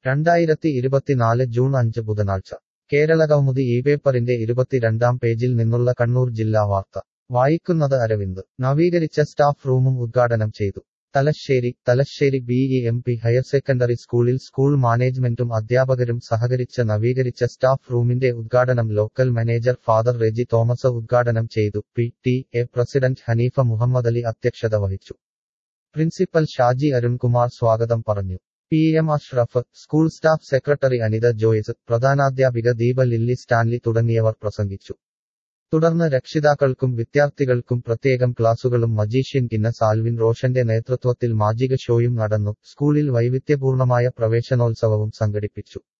2024 June 5 ബുധനാഴ്ച കേരളകൗമുദി ഈ പേപ്പറിന്റെ 22-ാം പേജിൽ നിന്നുള്ള കണ്ണൂർ ജില്ലാ വാർത്ത വായിക്കുന്നത് അരവിന്ദ് നവീകരിച്ച സ്റ്റാഫ് റൂമും ഉദ്ഘാടനം ചെയ്തു തലശ്ശേരി BEMP ഹയർ സെക്കൻഡറി സ്കൂളിൽ സ്കൂൾ മാനേജ്മെന്റും അധ്യാപകരും സഹകരിച്ച നവീകരിച്ച സ്റ്റാഫ് റൂമിന്റെ ഉദ്ഘാടനം local manager father Reji Thomas ഉദ്ഘാടനം ചെയ്തു. PTA പ്രസിഡന്റ് ഹനീഫ മുഹമ്മദലി അധ്യക്ഷത വഹിച്ചു. പ്രിൻസിപ്പൽ ഷാജി അരുൺകുമാർ സ്വാഗതം പറഞ്ഞു. PM Ashraf, school staff secretary Anitha Joyce, പ്രധാനാധ്യാപിക ദീപ ലില്ലി സ്റ്റാൻലി തുടങ്ങിയവർ പ്രസംഗിച്ചു. തുടർന്ന് രക്ഷിതാക്കൾക്കും വിദ്യാർത്ഥികൾക്കും പ്രത്യേകം ക്ലാസുകളും മജീഷ്യൻ ഗിന്നസ് ആൽവിൻ റോഷന്റെ നേതൃത്വത്തിൽ മാജിക ഷോയും നടന്നു. സ്കൂളിൽ വൈവിധ്യപൂർണമായ പ്രവേശനോത്സവവും സംഘടിപ്പിച്ചു.